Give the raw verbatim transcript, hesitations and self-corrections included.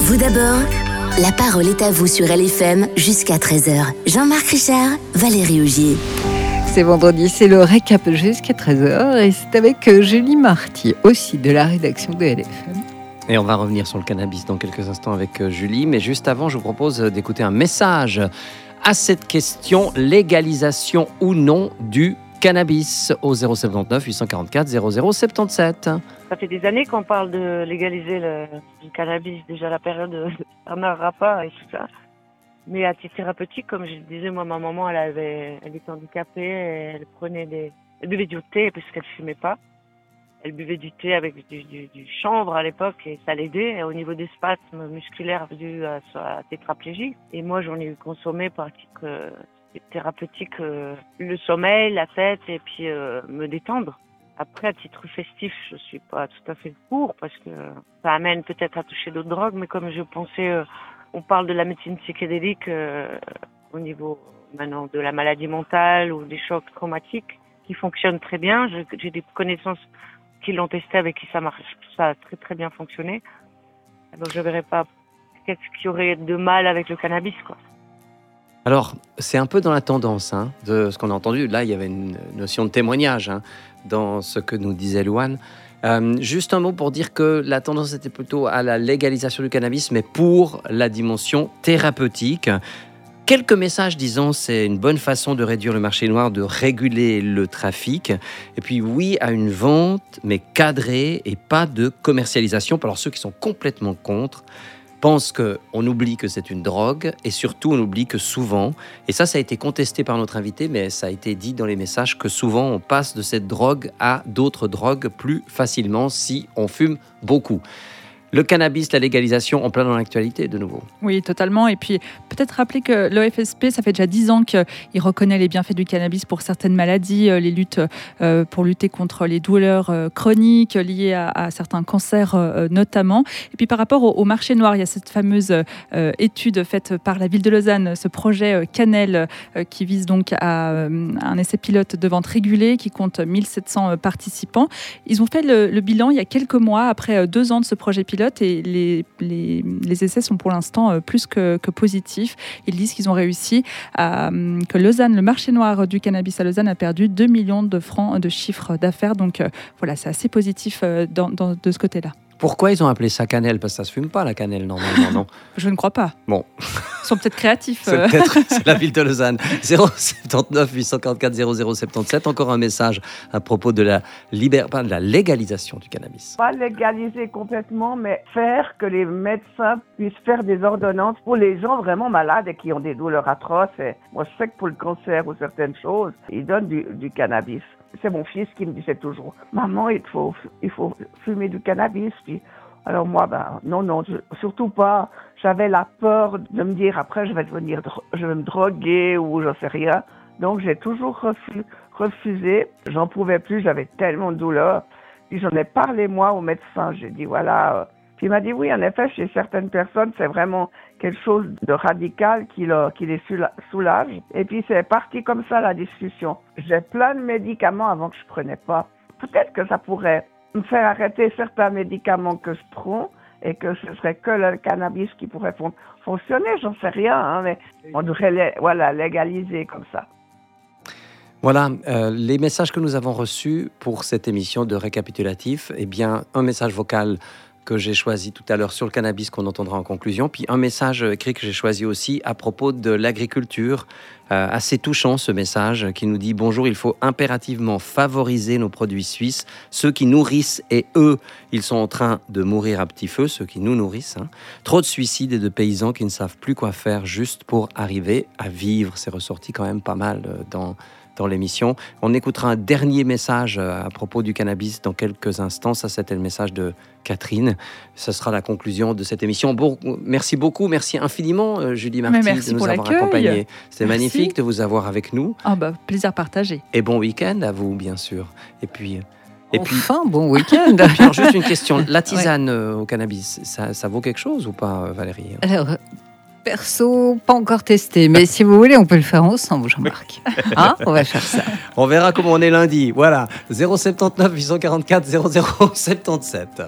Vous d'abord, la parole est à vous sur L F M jusqu'à treize heures. Jean-Marc Richard, Valérie Augier. C'est vendredi, c'est le récap jusqu'à treize heures et c'est avec Julie Marty, aussi de la rédaction de L F M. Et on va revenir sur le cannabis dans quelques instants avec Julie, mais juste avant, je vous propose d'écouter un message à cette question, légalisation ou non du cannabis au zéro sept neuf huit cent quarante-quatre zéro zéro soixante-dix-sept. Ça fait des années qu'on parle de légaliser le, le cannabis, déjà la période de Bernard Rappa et tout ça. Mais à titre thérapeutique, comme je le disais, moi, ma maman, elle avait, elle était handicapée, et elle prenait des, elle buvait du thé parce qu'elle fumait pas. Elle buvait du thé avec du, du, du chanvre à l'époque et ça l'aidait au niveau des spasmes musculaires dus à sa tétraplégie. Et moi, j'en ai consommé par titre euh, thérapeutique euh, le sommeil, la tête et puis euh, me détendre. Après, à titre festif, je suis pas tout à fait pour parce que ça amène peut-être à toucher d'autres drogues, mais comme je pensais, euh, on parle de la médecine psychédélique euh, au niveau maintenant de la maladie mentale ou des chocs traumatiques qui fonctionnent très bien. Je, j'ai des connaissances qui l'ont testé, avec qui ça marche, ça a très très bien fonctionné. Alors je verrais pas qu'est-ce qu'il y aurait de mal avec le cannabis, quoi. Alors, c'est un peu dans la tendance hein, de ce qu'on a entendu. Là, il y avait une notion de témoignage hein, dans ce que nous disait Louane. Euh, juste un mot pour dire que la tendance était plutôt à la légalisation du cannabis, mais pour la dimension thérapeutique. Quelques messages disant c'est une bonne façon de réduire le marché noir, de réguler le trafic. Et puis oui à une vente, mais cadrée et pas de commercialisation. Alors ceux qui sont complètement contre pensent qu'on oublie que c'est une drogue et surtout on oublie que souvent, et ça ça a été contesté par notre invité, mais ça a été dit dans les messages que souvent on passe de cette drogue à d'autres drogues plus facilement si on fume beaucoup. Le cannabis, la légalisation, en plein dans l'actualité de nouveau. Oui, totalement. Et puis, peut-être rappeler que l'O F S P, ça fait déjà dix ans qu'il reconnaît les bienfaits du cannabis pour certaines maladies, les luttes euh, pour lutter contre les douleurs euh, chroniques liées à, à certains cancers euh, notamment. Et puis, par rapport au, au marché noir, il y a cette fameuse euh, étude faite par la ville de Lausanne, ce projet euh, Cannelle, euh, qui vise donc à euh, un essai pilote de vente régulée qui compte mille sept cents participants. Ils ont fait le, le bilan il y a quelques mois, après deux ans de ce projet pilote. Et les, les, les essais sont pour l'instant plus que, que positifs. Ils disent qu'ils ont réussi à, que Lausanne, le marché noir du cannabis à Lausanne a perdu deux millions de francs de chiffre d'affaires. Donc voilà, c'est assez positif dans, dans, de ce côté-là. Pourquoi ils ont appelé ça cannelle? Parce que ça ne se fume pas la cannelle normalement, non? Je ne crois pas. Bon. Ils sont peut-être créatifs. C'est, peut-être, c'est la ville de Lausanne. zéro sept neuf huit cent quarante-quatre zéro zéro soixante-dix-sept. Encore un message à propos de la, libér... pas de la légalisation du cannabis. Pas légaliser complètement, mais faire que les médecins puissent faire des ordonnances pour les gens vraiment malades et qui ont des douleurs atroces. Et moi, je sais que pour le cancer ou certaines choses, ils donnent du, du cannabis. C'est mon fils qui me disait toujours, maman, il faut, il faut fumer du cannabis. Puis, alors moi, ben, non, non, je, surtout pas. J'avais la peur de me dire, après, je vais devenir, je vais me droguer ou je sais rien. Donc, j'ai toujours refu, refusé. J'en pouvais plus, j'avais tellement de douleur. Puis, j'en ai parlé, moi, au médecin. J'ai dit, voilà. Euh, Puis, il m'a dit, oui, en effet, chez certaines personnes, c'est vraiment quelque chose de radical qui, le, qui les soulage. Et puis, c'est parti comme ça, la discussion. J'ai plein de médicaments avant que je prenais pas. Peut-être que ça pourrait me faire arrêter certains médicaments que je prends et que ce serait que le cannabis qui pourrait fon- fonctionner. J'en sais rien, hein, mais on devrait les, voilà, légaliser comme ça. Voilà, euh, les messages que nous avons reçus pour cette émission de récapitulatif, eh bien, un message vocal que j'ai choisi tout à l'heure sur le cannabis qu'on entendra en conclusion, puis un message écrit que j'ai choisi aussi à propos de l'agriculture, euh, assez touchant ce message qui nous dit « Bonjour, il faut impérativement favoriser nos produits suisses, ceux qui nourrissent et eux, ils sont en train de mourir à petit feu, ceux qui nous nourrissent. Hein. Trop de suicides et de paysans qui ne savent plus quoi faire juste pour arriver à vivre. » C'est ressorti quand même pas mal dans... dans l'émission. On écoutera un dernier message à propos du cannabis dans quelques instants. Ça, c'était le message de Catherine. Ce sera la conclusion de cette émission. Bon, merci beaucoup, merci infiniment, Julie Marty, de nous avoir accompagnés. C'était merci. Magnifique de vous avoir avec nous. Oh bah, plaisir partagé. Et bon week-end à vous, bien sûr. Et puis... Et puis, enfin, bon week-end. Et puis alors, juste une question. La tisane ouais. au cannabis, ça, ça vaut quelque chose ou pas, Valérie? Alors... Perso, pas encore testé, mais si vous voulez, on peut le faire ensemble, Jean-Marc. Hein, on va faire ça. On verra comment on est lundi. Voilà, zéro sept neuf huit cent quarante-quatre zéro zéro soixante-dix-sept.